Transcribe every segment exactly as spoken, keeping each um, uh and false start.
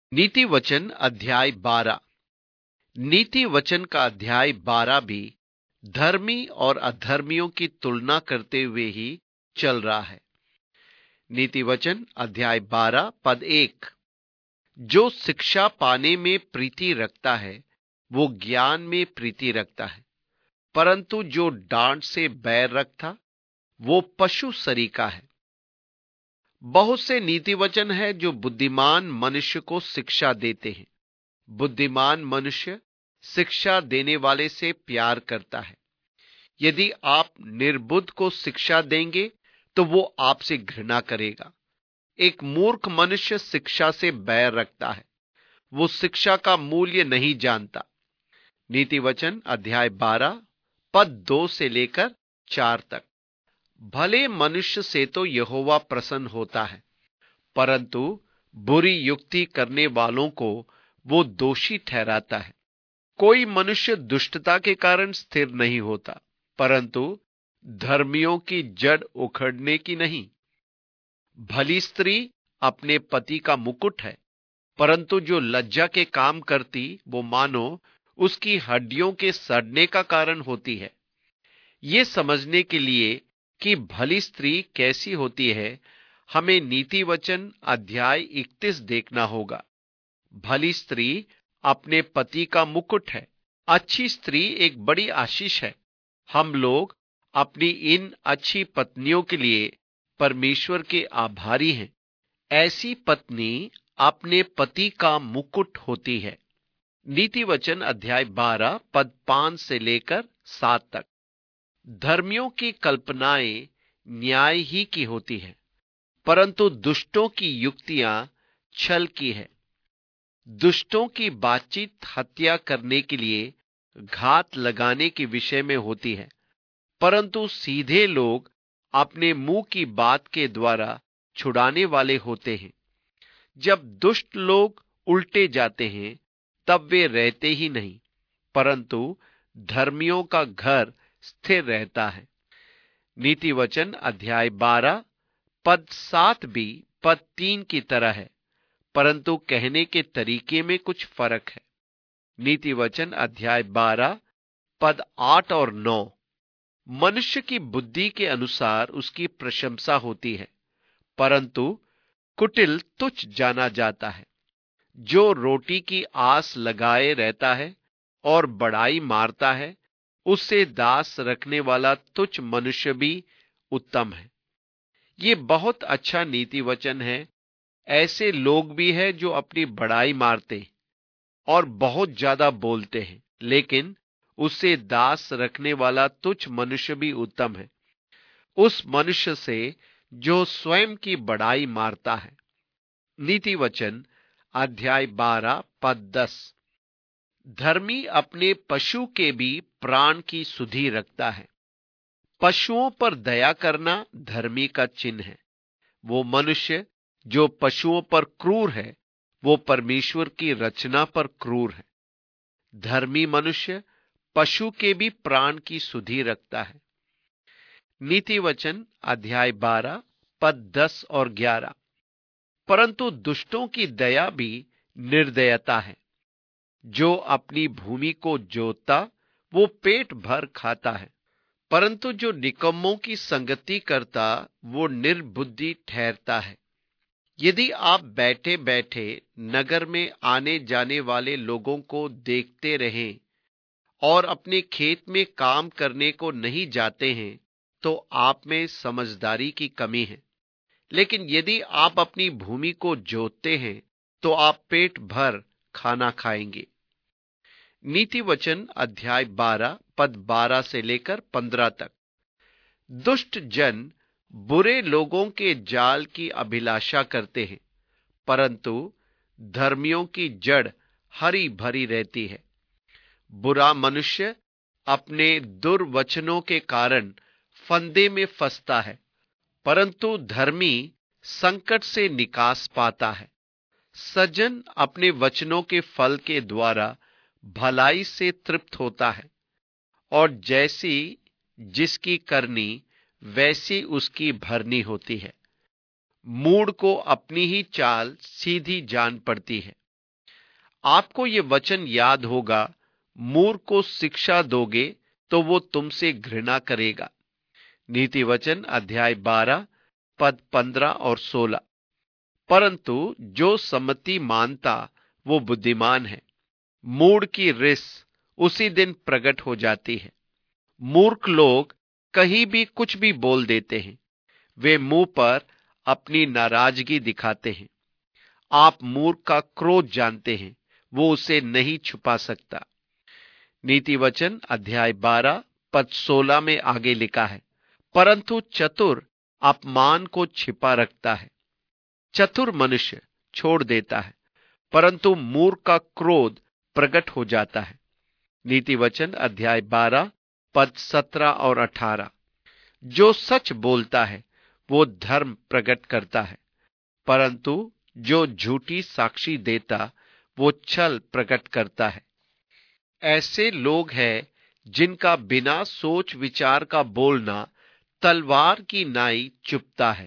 नीति वचन अध्याय बारह। नीति वचन का अध्याय बारह भी धर्मी और अधर्मियों की तुलना करते हुए ही चल रहा है। नीति वचन अध्याय बारह पद एक। जो शिक्षा पाने में प्रीति रखता है वो ज्ञान में प्रीति रखता है, परंतु जो डांट से बैर रखता वो पशु सरीका है। बहुत से नीति वचन है जो बुद्धिमान मनुष्य को शिक्षा देते हैं। बुद्धिमान मनुष्य शिक्षा देने वाले से प्यार करता है। यदि आप निर्बुद्ध को शिक्षा देंगे तो वो आपसे घृणा करेगा। एक मूर्ख मनुष्य शिक्षा से बैर रखता है, वो शिक्षा का मूल्य नहीं जानता। नीति वचन अध्याय बारह पद दो से लेकर चार तक। भले मनुष्य से तो यहोवा प्रसन्न होता है, परंतु बुरी युक्ति करने वालों को वो दोषी ठहराता है। कोई मनुष्य दुष्टता के कारण स्थिर नहीं होता, परंतु धर्मियों की जड़ उखड़ने की नहीं। भली स्त्री अपने पति का मुकुट है, परंतु जो लज्जा के काम करती वो मानो उसकी हड्डियों के सड़ने का कारण होती है। ये समझने के लिए कि भली स्त्री कैसी होती है, हमें नीति वचन अध्याय इकतीस देखना होगा। भली स्त्री अपने पति का मुकुट है। अच्छी स्त्री एक बड़ी आशीष है। हम लोग अपनी इन अच्छी पत्नियों के लिए परमेश्वर के आभारी हैं। ऐसी पत्नी अपने पति का मुकुट होती है। नीति वचन अध्याय बारह पद पांच से लेकर सात तक। धर्मियों की कल्पनाएं न्याय ही की होती है, परंतु दुष्टों की युक्तियां छल की है। दुष्टों की बातचीत हत्या करने के लिए घात लगाने के विषय में होती है, परंतु सीधे लोग अपने मुंह की बात के द्वारा छुड़ाने वाले होते हैं। जब दुष्ट लोग उल्टे जाते हैं तब वे रहते ही नहीं, परंतु धर्मियों का घर स्थिर रहता है। नीति वचन अध्याय बारह पद सात भी पद तीन की तरह है, परंतु कहने के तरीके में कुछ फर्क है। नीति वचन अध्याय बारह पद आठ और नौ। मनुष्य की बुद्धि के अनुसार उसकी प्रशंसा होती है, परंतु कुटिल तुच्छ जाना जाता है। जो रोटी की आस लगाए रहता है और बड़ाई मारता है, उससे दास रखने वाला तुच्छ मनुष्य भी उत्तम है। ये बहुत अच्छा नीति वचन है। ऐसे लोग भी हैं जो अपनी बड़ाई मारते और बहुत ज्यादा बोलते हैं, लेकिन उससे दास रखने वाला तुच्छ मनुष्य भी उत्तम है उस मनुष्य से जो स्वयं की बड़ाई मारता है। नीति वचन अध्याय बारह पद दस। धर्मी अपने पशु के भी प्राण की सुधि रखता है। पशुओं पर दया करना धर्मी का चिन्ह है। वो मनुष्य जो पशुओं पर क्रूर है वो परमेश्वर की रचना पर क्रूर है। धर्मी मनुष्य पशु के भी प्राण की सुधि रखता है। नीति वचन अध्याय बारह पद दस और ग्यारह। परंतु दुष्टों की दया भी निर्दयता है। जो अपनी भूमि को जोतता वो पेट भर खाता है, परंतु जो निकम्मों की संगति करता वो निर्बुद्धि ठहरता है। यदि आप बैठे बैठे नगर में आने जाने वाले लोगों को देखते रहें और अपने खेत में काम करने को नहीं जाते हैं तो आप में समझदारी की कमी है। लेकिन यदि आप अपनी भूमि को जोतते हैं तो आप पेट भर खाना खाएंगे। नीति वचन अध्याय बारह पद बारह से लेकर पंद्रह तक। दुष्ट जन बुरे लोगों के जाल की अभिलाषा करते हैं, परंतु धर्मियों की जड़ हरी भरी रहती है। बुरा मनुष्य अपने दुर्वचनों के कारण फंदे में फंसता है, परंतु धर्मी संकट से निकास पाता है। सज्जन अपने वचनों के फल के द्वारा भलाई से तृप्त होता है, और जैसी जिसकी करनी वैसी उसकी भरनी होती है। मूढ़ को अपनी ही चाल सीधी जान पड़ती है। आपको ये वचन याद होगा, मूर्ख को शिक्षा दोगे तो वो तुमसे घृणा करेगा। नीति वचन अध्याय बारह पद पंद्रह और सोलह। परंतु जो सम्मति मानता वो बुद्धिमान है। मूढ़ की रिस उसी दिन प्रकट हो जाती है। मूर्ख लोग कहीं भी कुछ भी बोल देते हैं। वे मुंह पर अपनी नाराजगी दिखाते हैं। आप मूर्ख का क्रोध जानते हैं, वो उसे नहीं छुपा सकता। नीति वचन अध्याय बारह पद सोलह में आगे लिखा है, परंतु चतुर अपमान को छिपा रखता है। चतुर मनुष्य छोड़ देता है, परंतु मूर्ख का क्रोध प्रकट हो जाता है। नीति वचन अध्याय बारह पद सत्रह और अठारह। जो सच बोलता है वो धर्म प्रकट करता है, परंतु जो झूठी साक्षी देता वो छल प्रकट करता है। ऐसे लोग हैं जिनका बिना सोच विचार का बोलना तलवार की नाई चुभता है।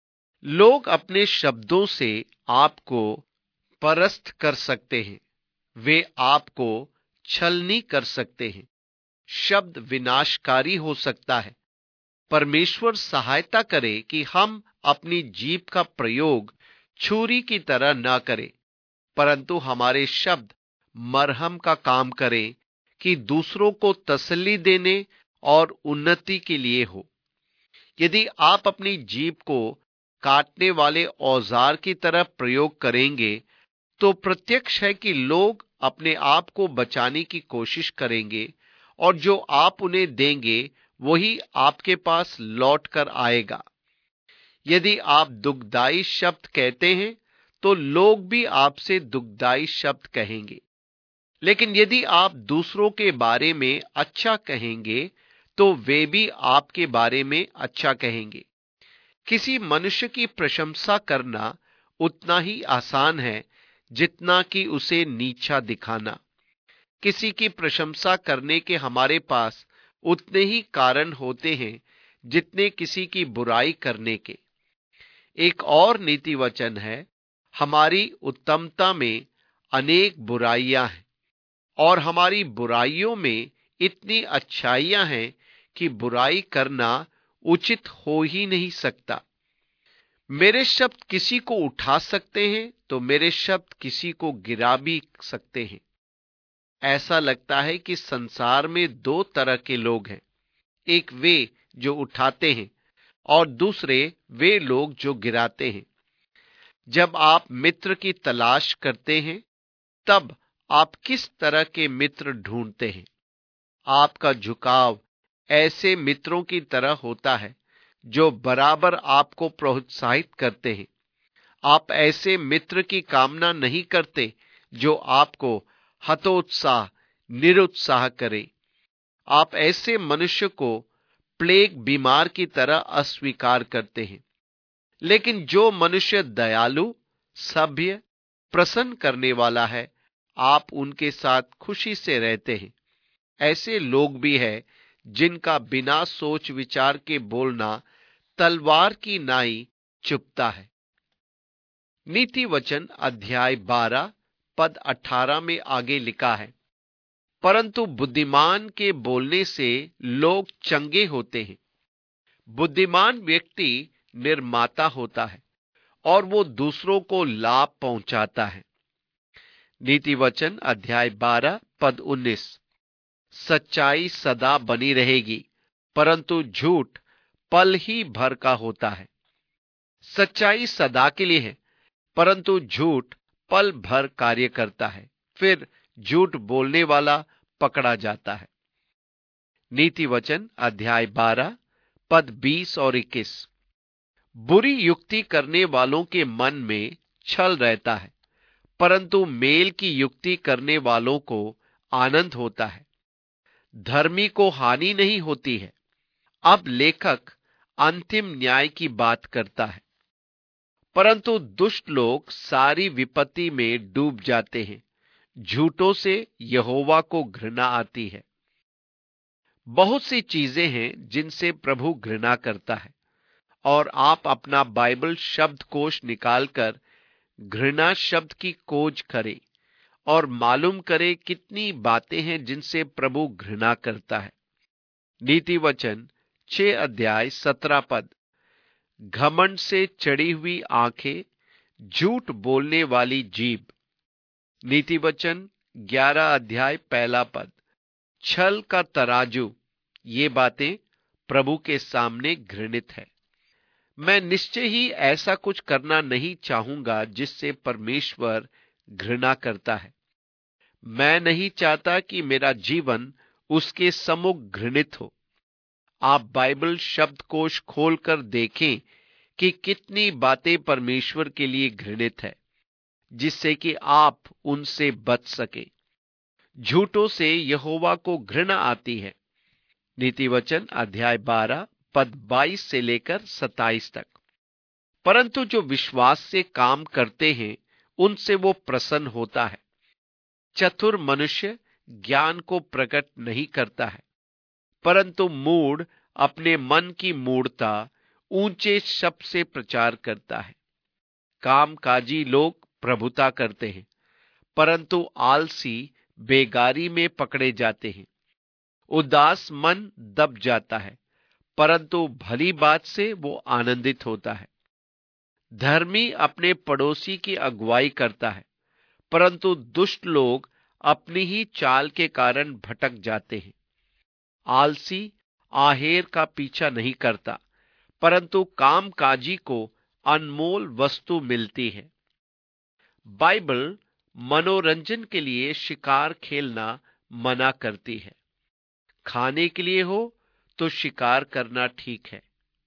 लोग अपने शब्दों से आपको परास्त कर सकते हैं। वे आपको छलनी कर सकते हैं। शब्द विनाशकारी हो सकता है। परमेश्वर सहायता करे कि हम अपनी जीभ का प्रयोग छुरी की तरह न करें, परंतु हमारे शब्द मरहम का काम करें कि दूसरों को तसल्ली देने और उन्नति के लिए हो। यदि आप अपनी जीभ को काटने वाले औजार की तरह प्रयोग करेंगे तो प्रत्यक्ष है कि लोग अपने आप को बचाने की कोशिश करेंगे और जो आप उन्हें देंगे वही आपके पास लौट कर आएगा। यदि आप दुखदाई शब्द कहते हैं तो लोग भी आपसे दुखदाई शब्द कहेंगे, लेकिन यदि आप दूसरों के बारे में अच्छा कहेंगे तो वे भी आपके बारे में अच्छा कहेंगे। किसी मनुष्य की प्रशंसा करना उतना ही आसान है जितना कि उसे नीचा दिखाना। किसी की प्रशंसा करने के हमारे पास उतने ही कारण होते हैं जितने किसी की बुराई करने के। एक और नीति वचन है, हमारी उत्तमता में अनेक बुराइयां हैं और हमारी बुराइयों में इतनी अच्छाइयां हैं कि बुराई करना उचित हो ही नहीं सकता। मेरे शब्द किसी को उठा सकते हैं तो मेरे शब्द किसी को गिरा भी सकते हैं। ऐसा लगता है कि संसार में दो तरह के लोग हैं, एक वे जो उठाते हैं और दूसरे वे लोग जो गिराते हैं। जब आप मित्र की तलाश करते हैं तब आप किस तरह के मित्र ढूंढते हैं? आपका झुकाव ऐसे मित्रों की तरह होता है जो बराबर आपको प्रोत्साहित करते हैं। आप ऐसे मित्र की कामना नहीं करते जो आपको हतोत्साह निरुत्साह करे। आप ऐसे मनुष्य को प्लेग बीमार की तरह अस्वीकार करते हैं। लेकिन जो मनुष्य दयालु, सभ्य, प्रसन्न करने वाला है, आप उनके साथ खुशी से रहते हैं। ऐसे लोग भी हैं जिनका बिना सोच विचार के बोलना तलवार की नाई चुभता है। नीति वचन अध्याय बारह पद अठारह में आगे लिखा है, परंतु बुद्धिमान के बोलने से लोग चंगे होते हैं। बुद्धिमान व्यक्ति निर्माता होता है और वो दूसरों को लाभ पहुंचाता है। नीति वचन अध्याय बारह पद उन्नीस। सच्चाई सदा बनी रहेगी, परंतु झूठ पल ही भर का होता है। सच्चाई सदा के लिए है, परंतु झूठ पल भर कार्य करता है, फिर झूठ बोलने वाला पकड़ा जाता है। नीति वचन अध्याय बारह पद बीस और इक्कीस। बुरी युक्ति करने वालों के मन में छल रहता है, परंतु मेल की युक्ति करने वालों को आनंद होता है। धर्मी को हानि नहीं होती है। अब लेखक अंतिम न्याय की बात करता है, परंतु दुष्ट लोग सारी विपत्ति में डूब जाते हैं। झूठों से यहोवा को घृणा आती है। बहुत सी चीजें हैं जिनसे प्रभु घृणा करता है, और आप अपना बाइबल शब्दकोश निकालकर घृणा शब्द की खोज करें और मालूम करे कितनी बातें हैं जिनसे प्रभु घृणा करता है। नीति वचन छह अध्याय सत्रह पद। घमंड से चढ़ी हुई आंखें, झूठ बोलने वाली जीभ। नीति वचन ग्यारह अध्याय पहला पद। छल का तराजू, ये बातें प्रभु के सामने घृणित है। मैं निश्चय ही ऐसा कुछ करना नहीं चाहूंगा जिससे परमेश्वर घृणा करता है। मैं नहीं चाहता कि मेरा जीवन उसके सम्मुख घृणित हो। आप बाइबल शब्दकोश खोलकर देखें कि कितनी बातें परमेश्वर के लिए घृणित है, जिससे कि आप उनसे बच सके। झूठों से यहोवा को घृणा आती है। नीति वचन अध्याय बारह पद बाईस से लेकर सत्ताईस तक। परंतु जो विश्वास से काम करते हैं उनसे वो प्रसन्न होता है। चतुर मनुष्य ज्ञान को प्रकट नहीं करता है, परंतु मूढ़ अपने मन की मूढ़ता ऊंचे शब्द से प्रचार करता है। कामकाजी लोग प्रभुता करते हैं, परंतु आलसी बेगारी में पकड़े जाते हैं। उदास मन दब जाता है, परंतु भली बात से वो आनंदित होता है। धर्मी अपने पड़ोसी की अगुवाई करता है, परंतु दुष्ट लोग अपनी ही चाल के कारण भटक जाते हैं। आलसी आहेर का पीछा नहीं करता, परंतु कामकाजी को अनमोल वस्तु मिलती है। बाइबल मनोरंजन के लिए शिकार खेलना मना करती है। खाने के लिए हो तो शिकार करना ठीक है,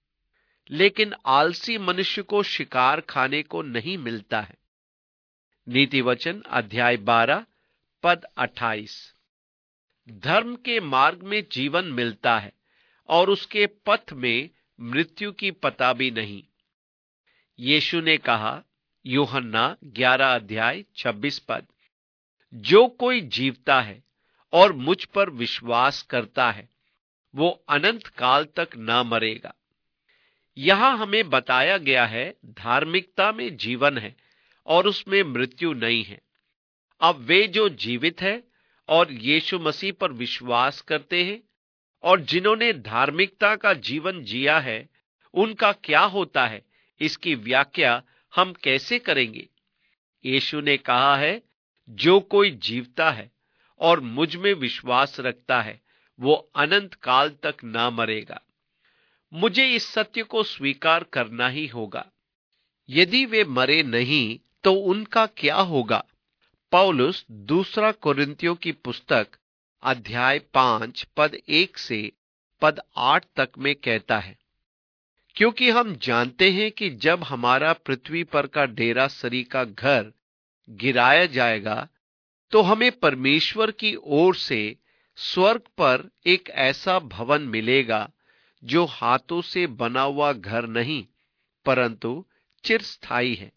लेकिन आलसी मनुष्य को शिकार खाने को नहीं मिलता है। नीति वचन अध्याय बारह पद अट्ठाईस। धर्म के मार्ग में जीवन मिलता है और उसके पथ में मृत्यु की पता भी नहीं। यीशु ने कहा, यूहन्ना ग्यारह अध्याय छब्बीस पद, जो कोई जीवता है और मुझ पर विश्वास करता है वो अनंत काल तक न मरेगा। यहां हमें बताया गया है धार्मिकता में जीवन है और उसमें मृत्यु नहीं है। अब वे जो जीवित है और यीशु मसीह पर विश्वास करते हैं और जिन्होंने धार्मिकता का जीवन जिया है, उनका क्या होता है, इसकी व्याख्या हम कैसे करेंगे? यीशु ने कहा है, जो कोई जीवता है और मुझ में विश्वास रखता है वो अनंत काल तक ना मरेगा। मुझे इस सत्य को स्वीकार करना ही होगा। यदि वे मरे नहीं तो उनका क्या होगा? पौलुस दूसरा कोरिन्थियों की पुस्तक अध्याय पांच पद एक से पद आठ तक में कहता है, क्योंकि हम जानते हैं कि जब हमारा पृथ्वी पर का डेरा सरी का घर गिराया जाएगा तो हमें परमेश्वर की ओर से स्वर्ग पर एक ऐसा भवन मिलेगा जो हाथों से बना हुआ घर नहीं परंतु चिरस्थायी है।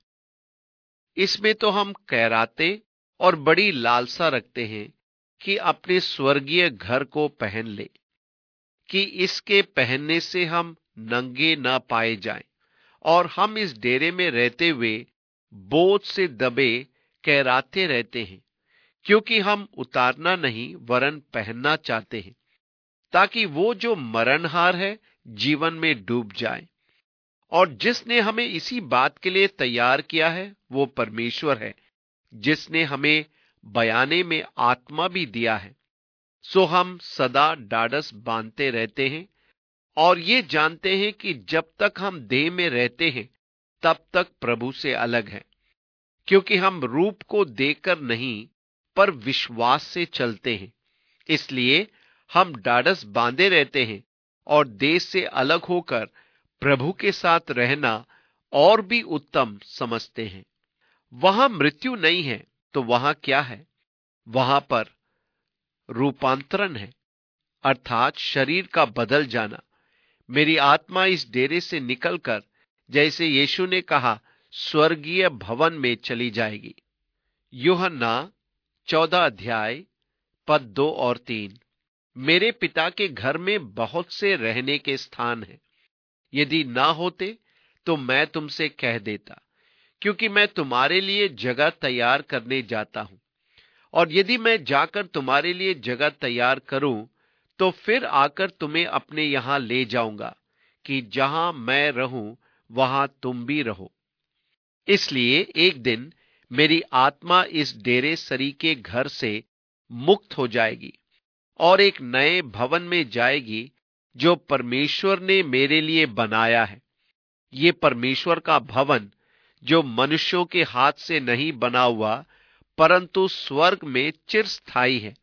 इसमें तो हम कहराते और बड़ी लालसा रखते हैं कि अपने स्वर्गीय घर को पहन ले, कि इसके पहनने से हम नंगे न पाए जाएं और हम इस डेरे में रहते हुए बोझ से दबे कहराते रहते हैं, क्योंकि हम उतारना नहीं वरन पहनना चाहते हैं, ताकि वो जो मरणहार है जीवन में डूब जाए। और जिसने हमें इसी बात के लिए तैयार किया है वो परमेश्वर है, जिसने हमें बयाने में आत्मा भी दिया है। सो हम सदा ढाढ़स बांधते रहते हैं और ये जानते हैं कि जब तक हम देह में रहते हैं तब तक प्रभु से अलग हैं, क्योंकि हम रूप को देखकर नहीं पर विश्वास से चलते हैं। इसलिए हम ढाढ़स बांधे रहते हैं और देह से अलग होकर प्रभु के साथ रहना और भी उत्तम समझते हैं। वहां मृत्यु नहीं है तो वहां क्या है? वहां पर रूपांतरण है, अर्थात शरीर का बदल जाना। मेरी आत्मा इस डेरे से निकलकर, जैसे यीशु ने कहा, स्वर्गीय भवन में चली जाएगी। यूहन्ना चौदह अध्याय पद दो और तीन। मेरे पिता के घर में बहुत से रहने के स्थान हैं, यदि ना होते तो मैं तुमसे कह देता, क्योंकि मैं तुम्हारे लिए जगह तैयार करने जाता हूं। और यदि मैं जाकर तुम्हारे लिए जगह तैयार करूं, तो फिर आकर तुम्हें अपने यहां ले जाऊंगा, कि जहां मैं रहूं वहां तुम भी रहो। इसलिए एक दिन मेरी आत्मा इस डेरे सरी के घर से मुक्त हो जाएगी और एक नए भवन में जाएगी जो परमेश्वर ने मेरे लिए बनाया है। ये परमेश्वर का भवन जो मनुष्यों के हाथ से नहीं बना हुआ, परंतु स्वर्ग में चिरस्थायी है।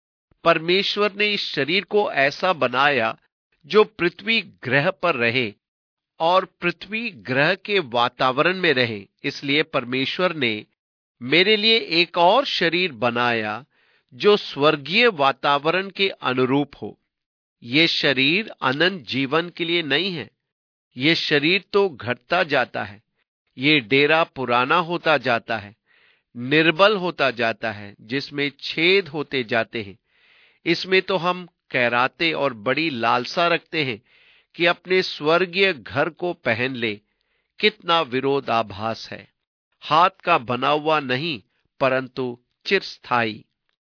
परमेश्वर ने इस शरीर को ऐसा बनाया जो पृथ्वी ग्रह पर रहे और पृथ्वी ग्रह के वातावरण में रहे। इसलिए परमेश्वर ने मेरे लिए एक और शरीर बनाया जो स्वर्गीय वातावरण के अनुरूप हो। यह शरीर अनंत जीवन के लिए नहीं है। यह शरीर तो घटता जाता है। यह डेरा पुराना होता जाता है, निर्बल होता जाता है, जिसमें छेद होते जाते हैं। इसमें तो हम कहराते और बड़ी लालसा रखते हैं कि अपने स्वर्गीय घर को पहन ले। कितना विरोधाभास है। हाथ का बना हुआ नहीं, परंतु चिरस्थायी।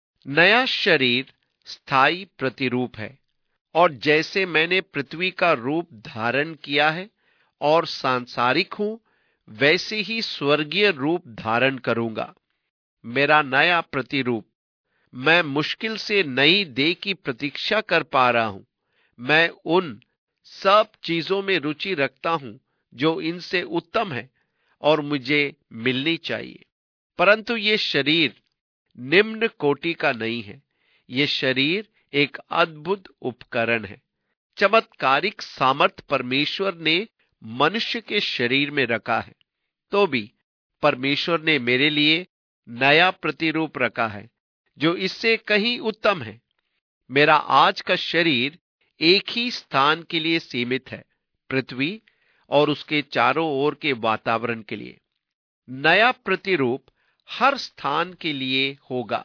नया शरीर स्थायी प्रतिरूप है। और जैसे मैंने पृथ्वी का रूप धारण किया है और सांसारिक हूं, वैसे ही स्वर्गीय रूप धारण करूंगा। मेरा नया प्रतिरूप। मैं मुश्किल से नई देह की प्रतीक्षा कर पा रहा हूं। मैं उन सब चीजों में रुचि रखता हूं जो इनसे उत्तम है और मुझे मिलनी चाहिए। परंतु ये शरीर निम्न कोटि का नहीं है। ये शरीर एक अद्भुत उपकरण है। चमत्कारिक सामर्थ परमेश्वर ने मनुष्य के शरीर में रखा है। तो भी परमेश्वर ने मेरे लिए नया प्रतिरूप रखा है जो इससे कहीं उत्तम है। मेरा आज का शरीर एक ही स्थान के लिए सीमित है, पृथ्वी और उसके चारों ओर के वातावरण के लिए। नया प्रतिरूप हर स्थान के लिए होगा।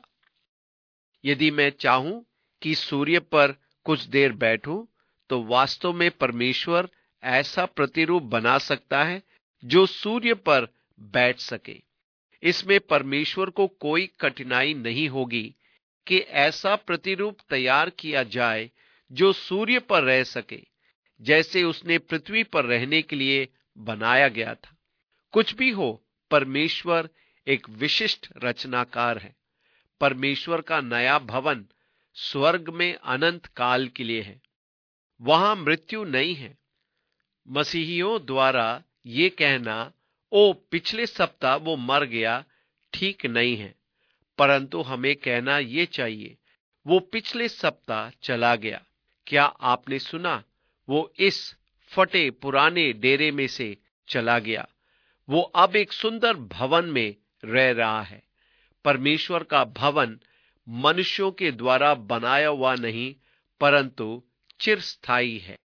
यदि मैं चाहूं कि सूर्य पर कुछ देर बैठूं, तो वास्तव में परमेश्वर ऐसा प्रतिरूप बना सकता है जो सूर्य पर बैठ सके। इसमें परमेश्वर को कोई कठिनाई नहीं होगी कि ऐसा प्रतिरूप तैयार किया जाए जो सूर्य पर रह सके, जैसे उसने पृथ्वी पर रहने के लिए बनाया गया था। कुछ भी हो, परमेश्वर एक विशिष्ट रचनाकार है। परमेश्वर का नया भवन स्वर्ग में अनंत काल के लिए है। वहां मृत्यु नहीं है। मसीहियों द्वारा ये कहना, ओ पिछले सप्ताह वो मर गया, ठीक नहीं है। परंतु हमें कहना यह चाहिए, वो पिछले सप्ताह चला गया। क्या आपने सुना? वो इस फटे पुराने डेरे में से चला गया। वो अब एक सुंदर भवन में रह रहा है। परमेश्वर का भवन मनुष्यों के द्वारा बनाया हुआ नहीं, परंतु चिरस्थायी है।